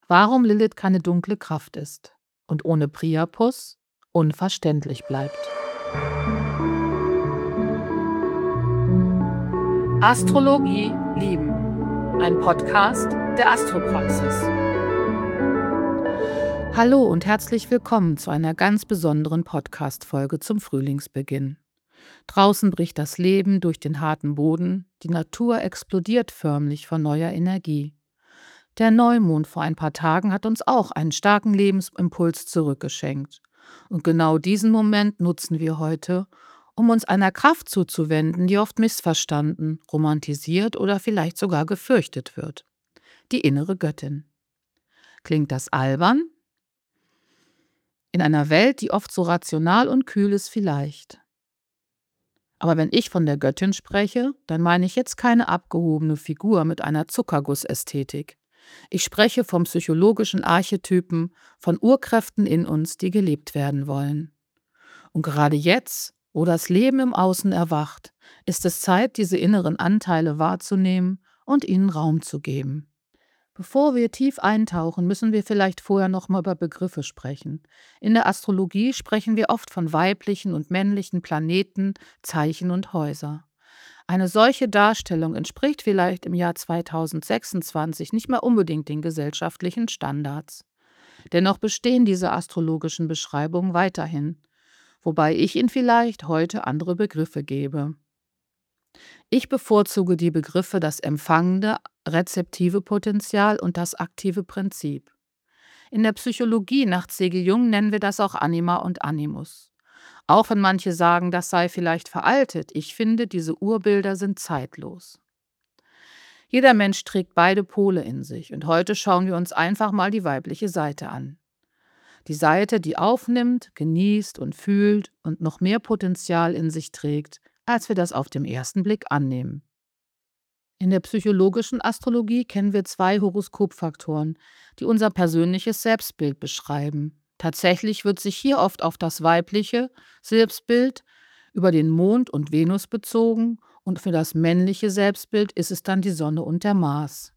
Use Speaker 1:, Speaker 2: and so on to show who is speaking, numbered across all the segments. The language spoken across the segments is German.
Speaker 1: Warum Lilith keine dunkle Kraft ist und ohne Priapus unverständlich bleibt. Astrologie lieben. Ein Podcast der Astropraxis. Hallo und herzlich willkommen zu einer ganz besonderen Podcast-Folge zum Frühlingsbeginn. Draußen bricht das Leben durch den harten Boden, die Natur explodiert förmlich vor neuer Energie. Der Neumond vor ein paar Tagen hat uns auch einen starken Lebensimpuls zurückgeschenkt. Und genau diesen Moment nutzen wir heute, um uns einer Kraft zuzuwenden, die oft missverstanden, romantisiert oder vielleicht sogar gefürchtet wird. Die innere Göttin. Klingt das albern? In einer Welt, die oft so rational und kühl ist, vielleicht. Aber wenn ich von der Göttin spreche, dann meine ich jetzt keine abgehobene Figur mit einer Zuckergussästhetik. Ich spreche vom psychologischen Archetypen, von Urkräften in uns, die gelebt werden wollen. Und gerade jetzt, wo das Leben im Außen erwacht, ist es Zeit, diese inneren Anteile wahrzunehmen und ihnen Raum zu geben. Bevor wir tief eintauchen, müssen wir vielleicht vorher noch mal über Begriffe sprechen. In der Astrologie sprechen wir oft von weiblichen und männlichen Planeten, Zeichen und Häuser. Eine solche Darstellung entspricht vielleicht im Jahr 2026 nicht mehr unbedingt den gesellschaftlichen Standards. Dennoch bestehen diese astrologischen Beschreibungen weiterhin, wobei ich ihnen vielleicht heute andere Begriffe gebe. Ich bevorzuge die Begriffe das empfangende, rezeptive Potenzial und das aktive Prinzip. In der Psychologie nach C.G. Jung nennen wir das auch Anima und Animus. Auch wenn manche sagen, das sei vielleicht veraltet, ich finde, diese Urbilder sind zeitlos. Jeder Mensch trägt beide Pole in sich und heute schauen wir uns einfach mal die weibliche Seite an. Die Seite, die aufnimmt, genießt und fühlt und noch mehr Potenzial in sich trägt, als wir das auf den ersten Blick annehmen. In der psychologischen Astrologie kennen wir 2 Horoskopfaktoren, die unser persönliches Selbstbild beschreiben. Tatsächlich wird sich hier oft auf das weibliche Selbstbild über den Mond und Venus bezogen und für das männliche Selbstbild ist es dann die Sonne und der Mars.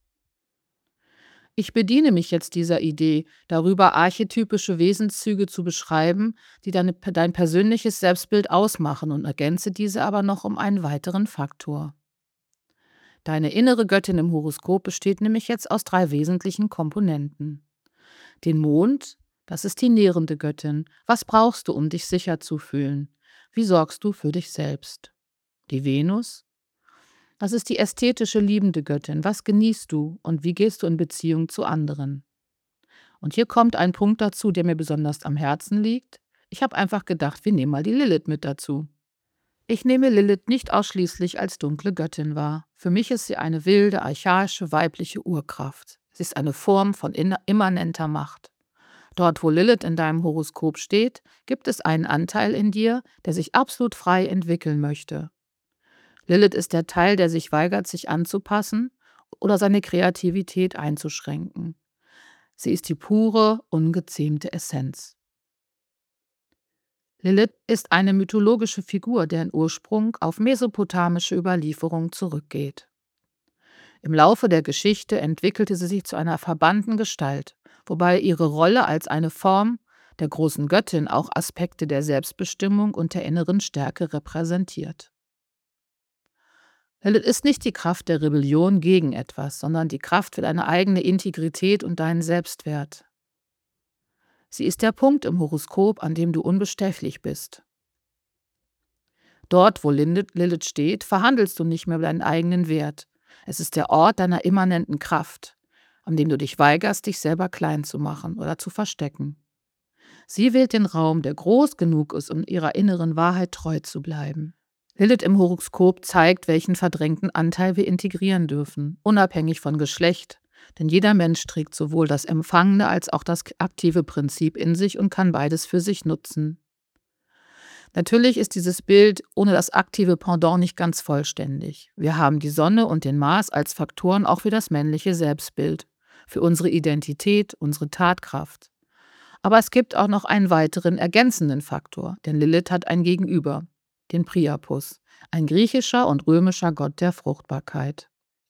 Speaker 1: Ich bediene mich jetzt dieser Idee, darüber archetypische Wesenszüge zu beschreiben, die dein persönliches Selbstbild ausmachen und ergänze diese aber noch um einen weiteren Faktor. Deine innere Göttin im Horoskop besteht nämlich jetzt aus 3 wesentlichen Komponenten. Den Mond, das ist die nährende Göttin. Was brauchst du, um dich sicher zu fühlen? Wie sorgst du für dich selbst? Die Venus, das ist die ästhetische liebende Göttin. Was genießt du und wie gehst du in Beziehung zu anderen? Und hier kommt ein Punkt dazu, der mir besonders am Herzen liegt. Ich habe einfach gedacht, wir nehmen mal die Lilith mit dazu. Ich nehme Lilith nicht ausschließlich als dunkle Göttin wahr. Für mich ist sie eine wilde, archaische, weibliche Urkraft. Sie ist eine Form von immanenter Macht. Dort, wo Lilith in deinem Horoskop steht, gibt es einen Anteil in dir, der sich absolut frei entwickeln möchte. Lilith ist der Teil, der sich weigert, sich anzupassen oder seine Kreativität einzuschränken. Sie ist die pure, ungezähmte Essenz. Lilith ist eine mythologische Figur, deren Ursprung auf mesopotamische Überlieferung zurückgeht. Im Laufe der Geschichte entwickelte sie sich zu einer verbannten Gestalt, wobei ihre Rolle als eine Form der großen Göttin auch Aspekte der Selbstbestimmung und der inneren Stärke repräsentiert. Lilith ist nicht die Kraft der Rebellion gegen etwas, sondern die Kraft für deine eigene Integrität und deinen Selbstwert. Sie ist der Punkt im Horoskop, an dem du unbestechlich bist. Dort, wo Lilith steht, verhandelst du nicht mehr über deinen eigenen Wert. Es ist der Ort deiner immanenten Kraft, an dem du dich weigerst, dich selber klein zu machen oder zu verstecken. Sie wählt den Raum, der groß genug ist, um ihrer inneren Wahrheit treu zu bleiben. Lilith im Horoskop zeigt, welchen verdrängten Anteil wir integrieren dürfen, unabhängig von Geschlecht. Denn jeder Mensch trägt sowohl das empfangende als auch das aktive Prinzip in sich und kann beides für sich nutzen. Natürlich ist dieses Bild ohne das aktive Pendant nicht ganz vollständig. Wir haben die Sonne und den Mars als Faktoren auch für das männliche Selbstbild, für unsere Identität, unsere Tatkraft. Aber es gibt auch noch einen weiteren ergänzenden Faktor, denn Lilith hat ein Gegenüber, den Priapus, ein griechischer und römischer Gott der Fruchtbarkeit.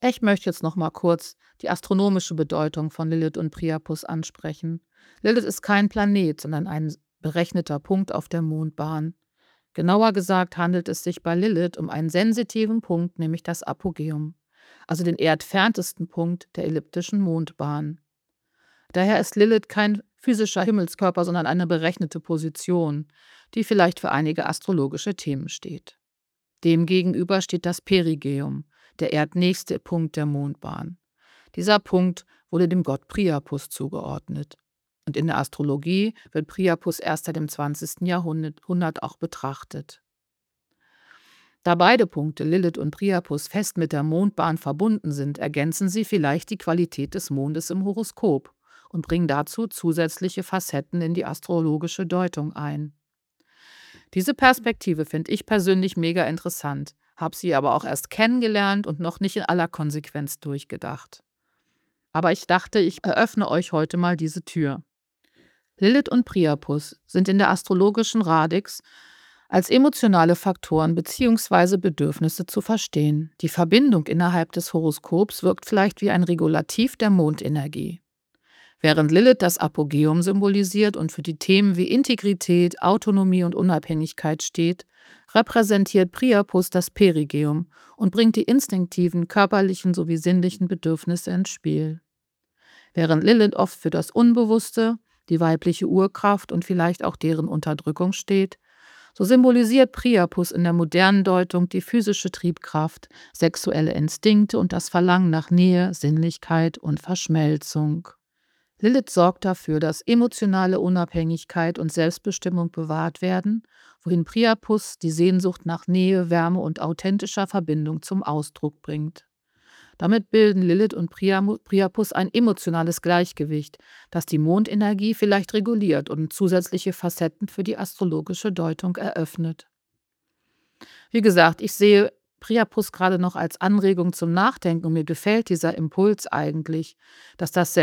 Speaker 1: Ich möchte jetzt noch mal kurz die astronomische Bedeutung von Lilith und Priapus ansprechen. Lilith ist kein Planet, sondern ein berechneter Punkt auf der Mondbahn. Genauer gesagt handelt es sich bei Lilith um einen sensitiven Punkt, nämlich das Apogeum, also den erdferntesten Punkt der elliptischen Mondbahn. Daher ist Lilith kein physischer Himmelskörper, sondern eine berechnete Position, die vielleicht für einige astrologische Themen steht. Demgegenüber steht das Perigeum, der erdnächste Punkt der Mondbahn. Dieser Punkt wurde dem Gott Priapus zugeordnet. Und in der Astrologie wird Priapus erst seit dem 20. Jahrhundert auch betrachtet. Da beide Punkte, Lilith und Priapus, fest mit der Mondbahn verbunden sind, ergänzen sie vielleicht die Qualität des Mondes im Horoskop und bringen dazu zusätzliche Facetten in die astrologische Deutung ein. Diese Perspektive finde ich persönlich mega interessant, habe sie aber auch erst kennengelernt und noch nicht in aller Konsequenz durchgedacht. Aber ich dachte, ich eröffne euch heute mal diese Tür. Lilith und Priapus sind in der astrologischen Radix als emotionale Faktoren bzw. Bedürfnisse zu verstehen. Die Verbindung innerhalb des Horoskops wirkt vielleicht wie ein Regulativ der Mondenergie. Während Lilith das Apogeum symbolisiert und für die Themen wie Integrität, Autonomie und Unabhängigkeit steht, repräsentiert Priapus das Perigeum und bringt die instinktiven, körperlichen sowie sinnlichen Bedürfnisse ins Spiel. Während Lilith oft für das Unbewusste, die weibliche Urkraft und vielleicht auch deren Unterdrückung steht, so symbolisiert Priapus in der modernen Deutung die physische Triebkraft, sexuelle Instinkte und das Verlangen nach Nähe, Sinnlichkeit und Verschmelzung. Lilith sorgt dafür, dass emotionale Unabhängigkeit und Selbstbestimmung bewahrt werden, wohin Priapus die Sehnsucht nach Nähe, Wärme und authentischer Verbindung zum Ausdruck bringt. Damit bilden Lilith und Priapus ein emotionales Gleichgewicht, das die Mondenergie vielleicht reguliert und zusätzliche Facetten für die astrologische Deutung eröffnet. Wie gesagt, ich sehe Priapus gerade noch als Anregung zum Nachdenken und mir gefällt dieser Impuls eigentlich, dass das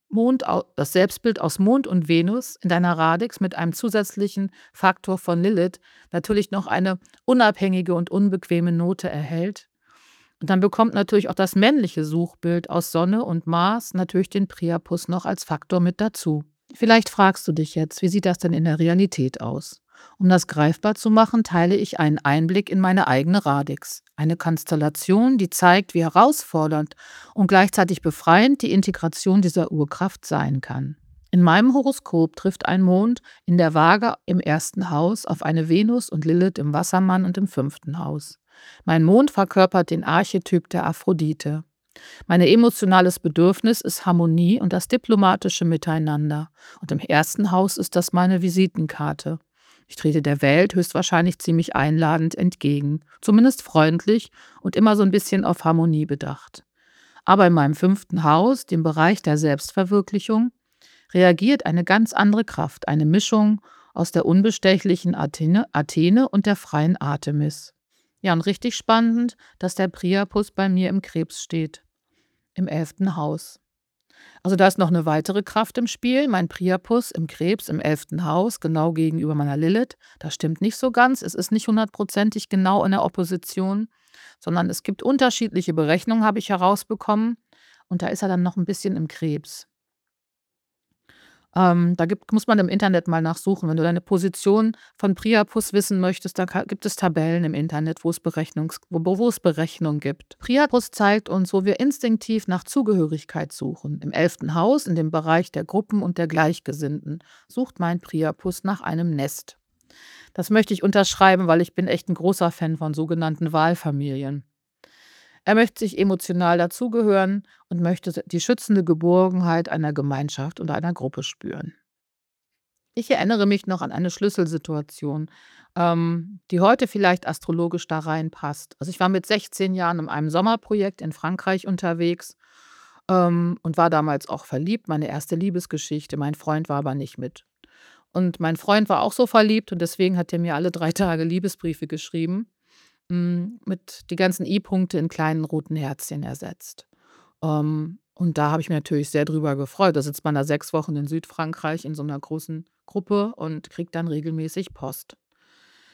Speaker 1: Selbstbild aus Mond und Venus in deiner Radix mit einem zusätzlichen Faktor von Lilith natürlich noch eine unabhängige und unbequeme Note erhält. Und dann bekommt natürlich auch das männliche Suchbild aus Sonne und Mars natürlich den Priapus noch als Faktor mit dazu. Vielleicht fragst du dich jetzt, wie sieht das denn in der Realität aus? Um das greifbar zu machen, teile ich einen Einblick in meine eigene Radix. Eine Konstellation, die zeigt, wie herausfordernd und gleichzeitig befreiend die Integration dieser Urkraft sein kann. In meinem Horoskop trifft ein Mond in der Waage im 1. Haus auf eine Venus und Lilith im Wassermann und im 5. Haus. Mein Mond verkörpert den Archetyp der Aphrodite. Mein emotionales Bedürfnis ist Harmonie und das diplomatische Miteinander. Und im 1. Haus ist das meine Visitenkarte. Ich trete der Welt höchstwahrscheinlich ziemlich einladend entgegen, zumindest freundlich und immer so ein bisschen auf Harmonie bedacht. Aber in meinem 5. Haus, dem Bereich der Selbstverwirklichung, reagiert eine ganz andere Kraft, eine Mischung aus der unbestechlichen Athene und der freien Artemis. Ja, und richtig spannend, dass der Priapus bei mir im Krebs steht, im 11. Haus. Also da ist noch eine weitere Kraft im Spiel, mein Priapus im Krebs im 11. Haus, genau gegenüber meiner Lilith. Das stimmt nicht so ganz, es ist nicht hundertprozentig genau in der Opposition, sondern es gibt unterschiedliche Berechnungen, habe ich herausbekommen. Und da ist er dann noch ein bisschen im Krebs. Muss man im Internet mal nachsuchen. Wenn du deine Position von Priapus wissen möchtest, da gibt es Tabellen im Internet, wo es Berechnungen gibt. Priapus zeigt uns, wo wir instinktiv nach Zugehörigkeit suchen. Im 11. Haus, in dem Bereich der Gruppen und der Gleichgesinnten, sucht mein Priapus nach einem Nest. Das möchte ich unterschreiben, weil ich bin echt ein großer Fan von sogenannten Wahlfamilien. Er möchte sich emotional dazugehören und möchte die schützende Geborgenheit einer Gemeinschaft oder einer Gruppe spüren. Ich erinnere mich noch an eine Schlüsselsituation, die heute vielleicht astrologisch da reinpasst. Also, ich war mit 16 Jahren in einem Sommerprojekt in Frankreich unterwegs, und war damals auch verliebt, meine erste Liebesgeschichte. Mein Freund war aber nicht mit. Und mein Freund war auch so verliebt und deswegen hat er mir alle 3 Tage Liebesbriefe geschrieben, mit die ganzen I-Punkte in kleinen roten Herzchen ersetzt. Und da habe ich mich natürlich sehr drüber gefreut. Da sitzt man da 6 Wochen in Südfrankreich in so einer großen Gruppe und kriegt dann regelmäßig Post.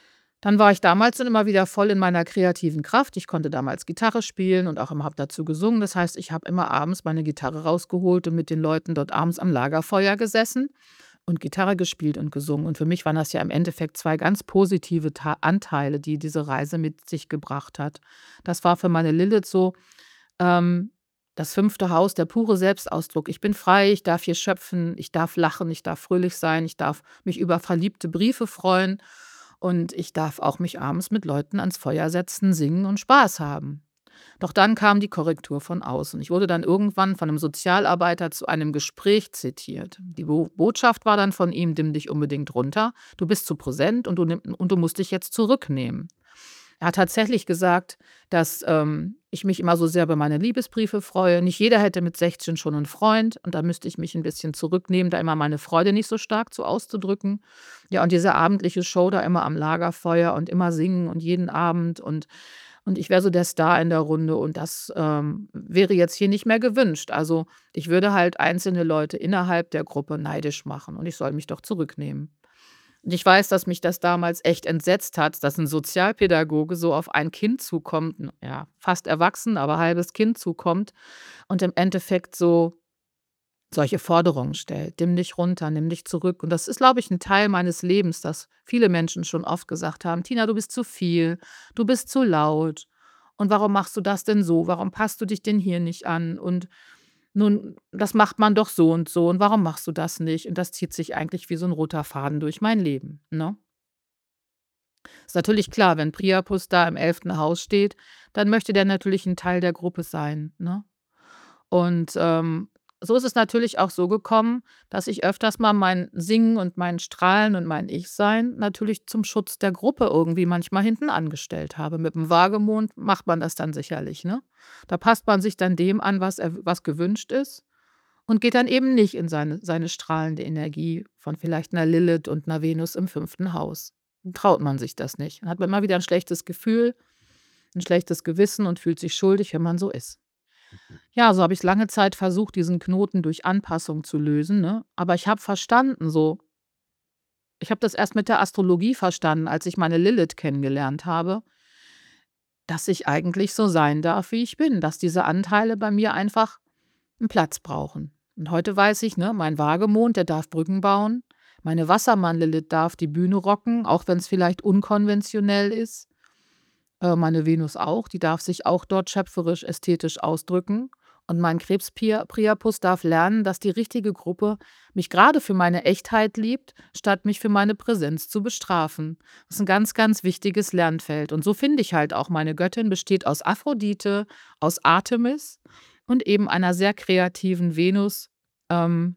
Speaker 1: Dann war ich damals dann immer wieder voll in meiner kreativen Kraft. Ich konnte damals Gitarre spielen und auch immer habe dazu gesungen. Das heißt, ich habe immer abends meine Gitarre rausgeholt und mit den Leuten dort abends am Lagerfeuer gesessen und Gitarre gespielt und gesungen. Und für mich waren das ja im Endeffekt 2 ganz positive Ta Anteile, die diese Reise mit sich gebracht hat. Das war für meine Lilith so, ähm, das 5. Haus, der pure Selbstausdruck. Ich bin frei, ich darf hier schöpfen, ich darf lachen, ich darf fröhlich sein, ich darf mich über verliebte Briefe freuen und ich darf auch mich abends mit Leuten ans Feuer setzen, singen und Spaß haben. Doch dann kam die Korrektur von außen. Ich wurde dann irgendwann von einem Sozialarbeiter zu einem Gespräch zitiert. Die Botschaft war dann von ihm: „Dimm dich unbedingt runter. Du bist zu präsent und du musst dich jetzt zurücknehmen.“ Er hat tatsächlich gesagt, dass, ich mich immer so sehr über meine Liebesbriefe freue. Nicht jeder hätte mit 16 schon einen Freund und da müsste ich mich ein bisschen zurücknehmen, da immer meine Freude nicht so stark zu auszudrücken. Ja, und diese abendliche Show da immer am Lagerfeuer und immer singen und jeden Abend und ich wäre so der Star in der Runde und das, wäre jetzt hier nicht mehr gewünscht. Also, ich würde halt einzelne Leute innerhalb der Gruppe neidisch machen und ich soll mich doch zurücknehmen. Und ich weiß, dass mich das damals echt entsetzt hat, dass 'n Sozialpädagoge so auf ein Kind zukommt, ja, fast erwachsen, aber halbes Kind zukommt und im Endeffekt so solche Forderungen stellt: „Nimm dich runter, nimm dich zurück.“ Und das ist, glaube ich, 'n Teil meines Lebens, dass viele Menschen schon oft gesagt haben: „Tina, du bist zu viel, du bist zu laut. Und warum machst du das denn so? Warum passt du dich denn hier nicht an? Und nun, das macht man doch so und warum machst du das nicht?“ Und das zieht sich eigentlich wie so 'n roter Faden durch mein Leben, ne? Ist natürlich klar, wenn Priapus da im 11. Haus steht, dann möchte der natürlich 'n Teil der Gruppe sein, ne? Und, so ist es natürlich auch so gekommen, dass ich öfters mal mein Singen und mein Strahlen und mein Ich-Sein natürlich zum Schutz der Gruppe irgendwie manchmal hinten angestellt habe. Mit dem Wagemond macht man das dann sicherlich, ne? Da passt man sich dann dem an, was gewünscht ist und geht dann eben nicht in seine strahlende Energie von vielleicht 'ner Lilith und 'ner Venus im 5. Haus. Dann traut man sich das nicht. Dann hat man immer wieder 'n schlechtes Gefühl, 'n schlechtes Gewissen und fühlt sich schuldig, wenn man so ist. Ja, so habe ich lange Zeit versucht, diesen Knoten durch Anpassung zu lösen, ne? Aber ich habe verstanden so ich habe das erst mit der Astrologie verstanden, als ich meine Lilith kennengelernt habe, dass ich eigentlich so sein darf, wie ich bin, dass diese Anteile bei mir einfach 'n Platz brauchen. Und heute weiß ich, ne, mein Wagemond, der darf Brücken bauen. Meine Wassermann-Lilith darf die Bühne rocken, auch wenn's vielleicht unkonventionell ist. Meine Venus auch, die darf sich auch dort schöpferisch, ästhetisch ausdrücken. Und mein Priapus darf lernen, dass die richtige Gruppe mich grade für meine Echtheit liebt, statt mich für meine Präsenz zu bestrafen. Das ist 'n ganz, ganz wichtiges Lernfeld. Und so finde ich halt auch meine Göttin besteht aus Aphrodite, aus Artemis und eben einer sehr kreativen Venus, ähm,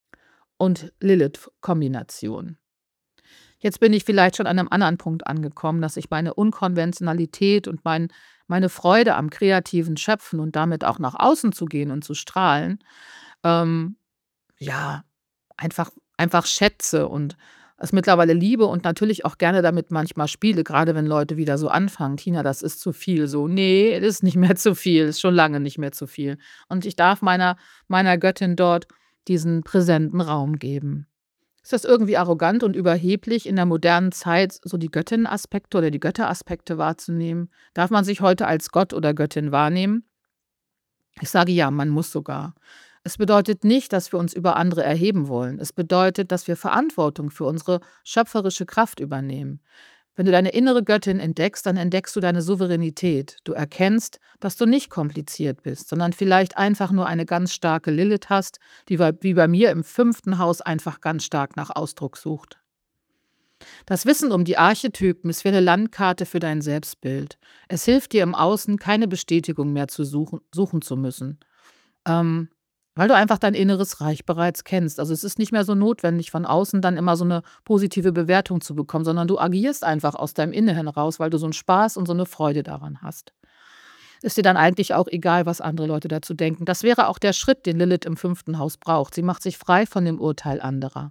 Speaker 1: und Lilith-Kombination. Jetzt bin ich vielleicht schon an 'nem anderen Punkt angekommen, dass ich meine Unkonventionalität und meine Freude am kreativen Schöpfen und damit auch nach außen zu gehen und zu strahlen, ähm, ja, einfach schätze und es mittlerweile liebe und natürlich auch gerne damit manchmal spiele, grade wenn Leute wieder so anfangen: „Tina, das ist zu viel“, so: „Ne, ist nicht mehr zu viel, ist schon lange nicht mehr zu viel.“ Und ich darf meiner Göttin dort diesen präsenten Raum geben. Ist das irgendwie arrogant und überheblich in der modernen Zeit, so die Göttinnenaspekte oder die Götteraspekte wahrzunehmen? Darf man sich heute als Gott oder Göttin wahrnehmen? Ich sage ja, man muss sogar. Es bedeutet nicht, dass wir uns über andere erheben wollen. Es bedeutet, dass wir Verantwortung für unsere schöpferische Kraft übernehmen. Wenn du deine innere Göttin entdeckst, dann entdeckst du deine Souveränität. Du erkennst, dass du nicht kompliziert bist, sondern vielleicht einfach nur eine ganz starke Lilith hast, die wie bei mir im 5. Haus einfach ganz stark nach Ausdruck sucht. Das Wissen um die Archetypen ist wie eine Landkarte für dein Selbstbild. Es hilft dir im Außen, keine Bestätigung mehr suchen zu müssen, ähm, weil du einfach dein inneres Reich bereits kennst. Also, es ist nicht mehr so notwendig, von außen dann immer so eine positive Bewertung zu bekommen, sondern du agierst einfach aus deinem Inneren raus, weil du so einen Spaß und so eine Freude daran hast. Ist dir dann eigentlich auch egal, was andere Leute dazu denken. Das wäre auch der Schritt, den Lilith im 5. Haus braucht. Sie macht sich frei von dem Urteil anderer.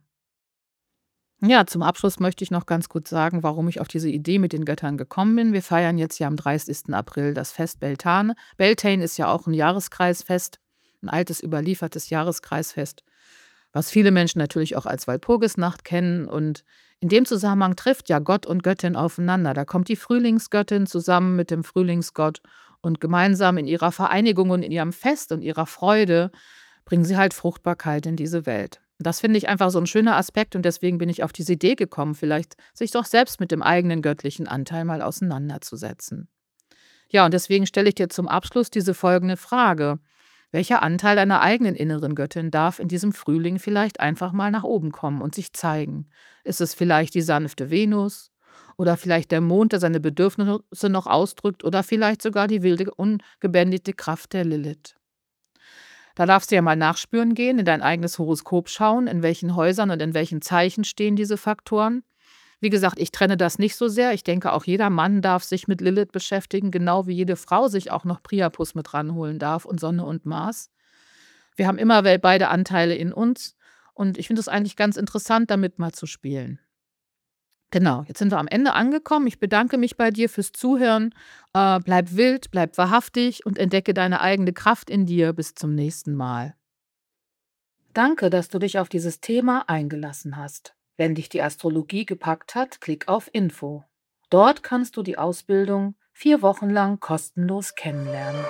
Speaker 1: Ja, zum Abschluss möchte ich noch ganz kurz sagen, warum ich auf diese Idee mit den Göttern gekommen bin. Wir feiern jetzt ja am 30. April das Fest Beltane. Beltane ist ja auch ein Jahreskreisfest, ein altes überliefertes Jahreskreisfest was viele Menschen natürlich auch als Walpurgisnacht kennen. Und in dem Zusammenhang trifft ja Gott und Göttin aufeinander. Da kommt die Frühlingsgöttin zusammen mit dem Frühlingsgott und gemeinsam in ihrer Vereinigung und in ihrem Fest und ihrer Freude bringen sie halt Fruchtbarkeit in diese Welt. Das finde ich einfach so ein schöner Aspekt und deswegen bin ich auf diese Idee gekommen, vielleicht sich doch selbst mit dem eigenen göttlichen Anteil mal auseinanderzusetzen. Ja, und deswegen stelle ich dir zum Abschluss diese folgende Frage: Welcher Anteil deiner eigenen inneren Göttin darf in diesem Frühling vielleicht einfach mal nach oben kommen und sich zeigen? Ist es vielleicht die sanfte Venus? Oder vielleicht der Mond, der seine Bedürfnisse noch ausdrückt? Oder vielleicht sogar die wilde, ungebändigte Kraft der Lilith? Da darfst du ja mal nachspüren gehen, in dein eigenes Horoskop schauen, in welchen Häusern und in welchen Zeichen stehen diese Faktoren. Wie gesagt, ich trenne das nicht so sehr. Ich denke, auch jeder Mann darf sich mit Lilith beschäftigen, genau wie jede Frau sich auch noch Priapus mit ranholen darf und Sonne und Mars. Wir haben immer beide Anteile in uns und ich finde es eigentlich ganz interessant, damit mal zu spielen. Genau, jetzt sind wir am Ende angekommen. Ich bedanke mich bei dir fürs Zuhören. Bleib wild, bleib wahrhaftig und entdecke deine eigene Kraft in dir. Bis zum nächsten Mal. Danke, dass du dich auf dieses Thema eingelassen hast. Wenn dich die Astrologie gepackt hat, klick auf Info. Dort kannst du die Ausbildung 4 Wochen lang kostenlos kennenlernen.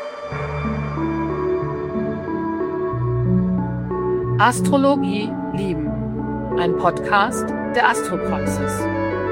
Speaker 1: Astrologie lieben. Ein Podcast der Astropraxis.